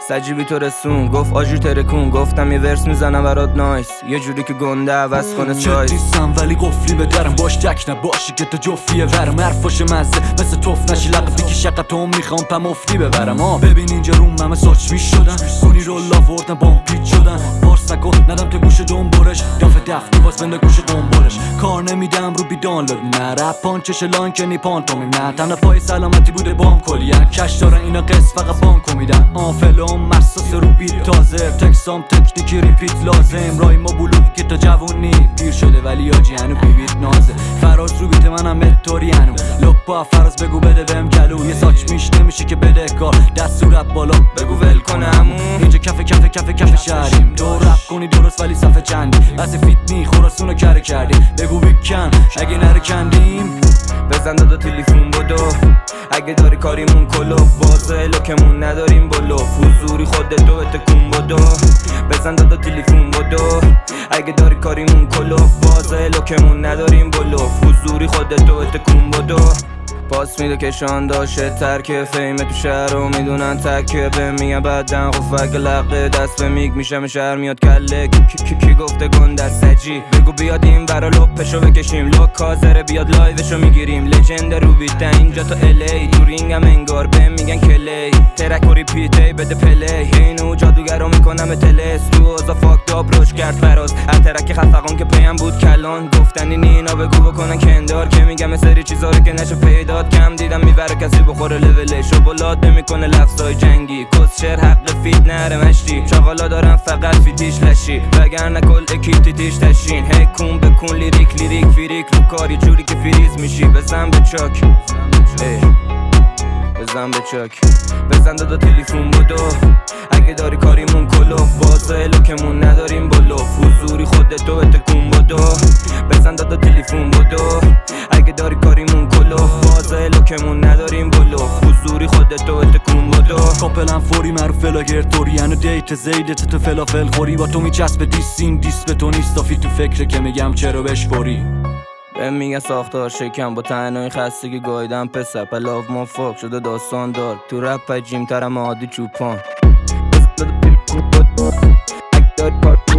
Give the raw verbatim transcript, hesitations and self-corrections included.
سجیبی تو رسون گفت آجی ترکون، گفتم یه ورس میزنم برات نایس، یه جوری که گنده عوض کنه سایز. جدیستم ولی قفلی به درم، باش تک نباشی که تو جفتیه ورم، حرفاش مزه مثل توف نشی لقب دیگه شقب تو میخوام پم افتی ببرم. آه ببین اینجا روم همه ساچ میشدن، کنی رو لاوردن بام پیچ شدن، پارس نکن ندم تو گوش دنبالش، دافه دفتی باز بنده گوش قنبالش، کار نمیدم رو بی دانلود نه رپ پانچش لانک نی پانتومیم نه تنه پای سلامتی بوده بام کلیه کش دارن اینا قص فقط بانکو میدن. آه فلوم مساس رو بیت تازه، تکسام تکنیکی ریپیت لازم، رای ما بلوگی که تا جوونی پیر شده ولی آجی هنو بیبیت نازه، فراز رو بیت منم متوری هنو لپا فراز بگو بده بهم گلو، یه ساچ میش نمیشه که بده کار دست صورت بالا بگو ول کنه همون، اینجا کف کف کف کف شهریم، تو رپ کنی درست ولی صفحه چندی، بس فیتنی خراسونو کره کردیم، بگو بیکن اگه نره کندیم، بزن دادا تلفون بدو اگه داری کاریمون کلوف، بازه لوکمون نداریم بلوف، حضوری خودتو بتکون بدو، بزن دادا تلفون بدو اگه داری کاریمون کلوف، بازه لوکمون نداریم بلوف، حضوری خودتو بتکون بدو. پاس میده کشان داشه ترکه فیمه تو شهر رو میدونن تکه به میگن بدن خفک لقه دست به میگ میشم شهر میاد کله کی کی کی گفته گنده سجی، بگو بیاد این برا لپشو بکشیم، لوک کازره بیاد لایوشو میگیریم، لجند رو بیته اینجا تو الی، تو رینگم انگار به میگن کلی، ترک و ریپیتی بده پلی، اینو جادوگرو میکنم تلس تو اوزا فاک داب روش کرد فراز، ترک خفقان که پیم بود کلان، گفتن این اینا بگو بکنن کندار، که میگم سری چیزا رو که نشه پیدا کم دیدم میبره کسی بخوره لولش و بلاد نمیکنه لفظای جنگی، کسشر حق فیت نره مشتی، شاغالا دارم فقط فیتیش لشی، وگرنه کل اکیتی تیش تشین، هی کون بکن لیریک لیریک فیریک رو کاری جوری که فریز میشی، بزن به چاک بزن به چاک بزن دادا تلفون بدو اگه داری کاریمون کلوف، بازه لوکمون نداریم بلوف، حضوری خودتو بتکون بدو، بزن دادا تلفون بدو اگه داری کاریمون کلوف، بازه لوکمون نداریم بلوف، حضوری خودتو بتکون بدو. کاپلم فوری معروف فلاگر توری هنو دیت زیدت تو فلافل خوری، با تو میچسب دیسین دیس به تو نیستافی تو فکره که میگم چرا بش فوری، بهم میگن ساختار شکم با تنهایی خستگی گایدم پسر پلاو ما فاک شده داستان دار، تو رپ جیم ترم عادی چوپان